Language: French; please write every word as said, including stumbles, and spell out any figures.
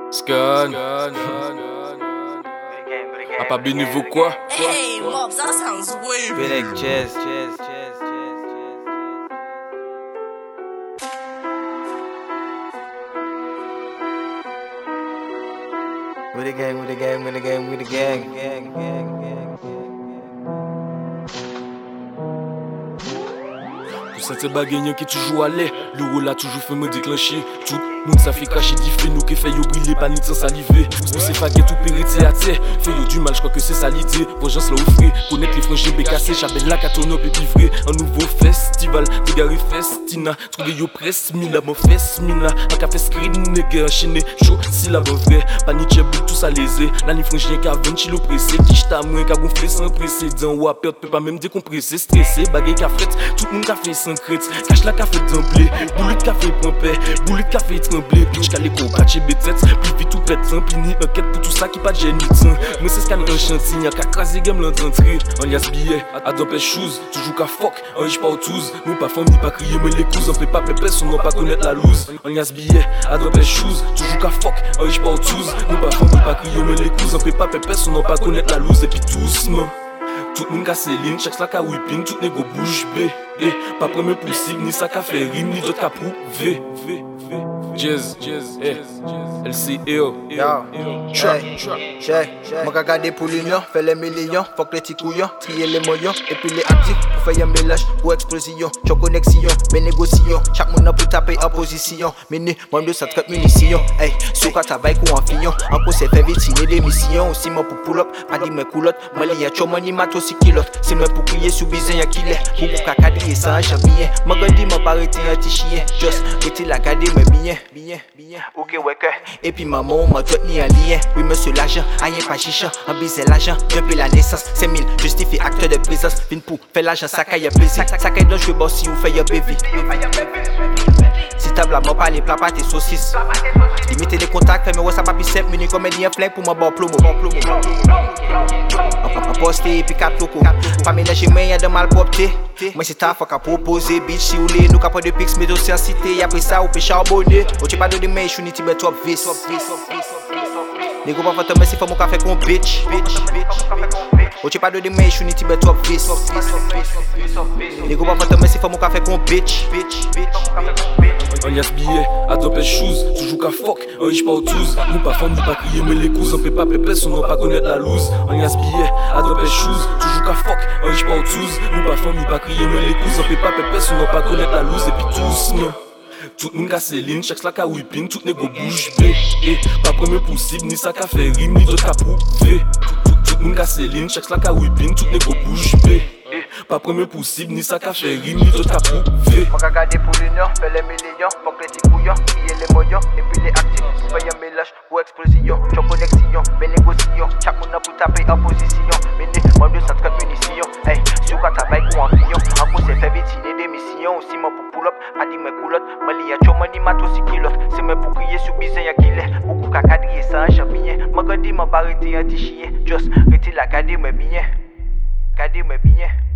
Scan. A pas bien niveau quoi? Hey, Mob, that sounds weird. Phoenix, cheers, cheers, cheers, cheers, cheers. With the gang, with the gang, with the gang, with the gang, gang, gang, gang, gang. Pour cette baguette qui toujours allait, le rôle a toujours fait me déclencher. Tout le monde ça fait cacher du fait nous qui fait yo briller pas ni sans saliver. Nous c'est faguet tout périté à terre. Fait yo du mal, je crois que c'est ça l'idée. Vengeance là offrir, connaître les frangins bécassés, chabelle la catonop et livré. Un nouveau festival, dégaré festina. Trouver yo presse, mina, mon fesse, mina. Un café screen, nègre enchaîné, chaud, si la bonne vraie. Panique, bout tout ça lésé. Là ni frangien qui a vingt kilos pressé. Qui j't'a moins, qui a gonflé sans précédent. Ou à perdre, peut pas même décompresser, stressé. Baguette qui a fait, tout le monde qui a fait sans crête. Cache la café d'emblée, boule de café pompé, boule de café tremblé. Pinch calé ko kache betet, plus vite tout prête sans pini. Enquête pour tout ça qui pas de génie. Mais c'est ce qu'on a chanté, y'a qu'à craser game l'entrée. On y a ce billet, à doper shoes, toujours qu'à fuck, on y pas au tous. Nous pas femme ni pas crier, mais les coups, on fait pas pépé, on n'a pas connaître la loose. On y a ce billet, à doper shoes, toujours qu'à fuck, on y pas au tous. Nous pas femme ni pas crier, mais les coups, on fait pas pépé, on n'a pas connaître la loose. Et puis doucement. Tout le monde casse ligne, chaque slack a whipping, tout n'est go bouge B. Et pas premier possible, ni ça qu'a fait rime, ni d'autres qu'a prouvé. Jazz, jazz, eh, L C E O. Yo, check, check, mon gars garder pour l'union, fait les millions, fuck les petits couillons, trier les moyens, et puis les actifs, pour faire un mélange, pour explosion, choc connexion, mes négociations, chaque monde peut taper en position, mini, moins de cent trente munitions, hey, sur quoi travail ou en fillon, encore c'est fait vitiner des missions, aussi moi pour pull up, pas dit mes coulottes, moi li y'a chou money matos si kilote, c'est moi pour crier sous bizin y'a qu'il est, pour pour cacadrier sans champion, moi gandi m'a pas arrêté un petit chien, just, rete la garder mes bien, bien, bien, ok ouais que, et puis maman m'a tout ni un lien, oui monsieur l'agent, aïe pas chicha, un baiser l'agent, depuis la naissance, c'est mille, justifie acte de présence, vine pour faire l'agent, ça caille plaisir, ça caille dans je boss si vous faites un baby. Si table à moi pas les plats pas tes saucisses, limiter les contacts, mais ouais ça pas plus simple, mini comédien flingue pour moi bon plomo, bon plomo. En posté et puis quatre locaux, pas mélanger mais y'a de mal propté. Moi c'est ta fuck à proposer, bitch si vous voulez, nous capons de pics, mais dossier en cité, après ça ou péché abonné. Ou tu pas de main, je suis ni tibet top vis. Les gros pas mais c'est pas mon café qu'on bitch. Ou tu pas de main, je suis ni tibet top vis. Les gros pas mais c'est pas mon café qu'on bitch. On y a ce billet, à doper shoes, toujours qu'à fuck, on y pas au tous. Nous pas femme, ni pas crier, mais les coups, on fait pas pépé, on n'a pas connaître la loose. On y a ce billet, à doper shoes, toujours qu'à fuck, on y pas au tous. Nous pas femme, ni pas crier, mais les coups, on fait pas pépé, on n'a pas connaître la loose. Et puis tous, non. Tout le monde casse ligne, chaque slack a whipping, tout n'est go bouge B. Et pas premier possible, ni ça qu'a fait rime, ni d'autres qu'a prouvé. Tout le monde casse ligne, chaque slack a whipping, tout n'est go bouge B. Pas premier possible, ni ça qu'a fait rime, ni d'autres qu'a prouvé. Mon gars garder pour l'union, fait les millions, fuck les petits couillons, trier les moyens, et puis les actifs, pour faire un mélange, pour explosion, choc connexion, mes négociations, chaque monde peut taper en position, mini, moins de cent trente munitions, hey, sur quoi travail ou en fillon, encore c'est fait vitiner des missions, aussi moi pour pull up, pas dit mes coulottes, moi li y'a chou money matos si kilote, c'est moi pour crier sur bizin y'a qu'il est, beaucoup cacadrier sans champion, moi gandi m'a pas arrêté un petit chien, just, rete la garder mes bien, garder mes bien.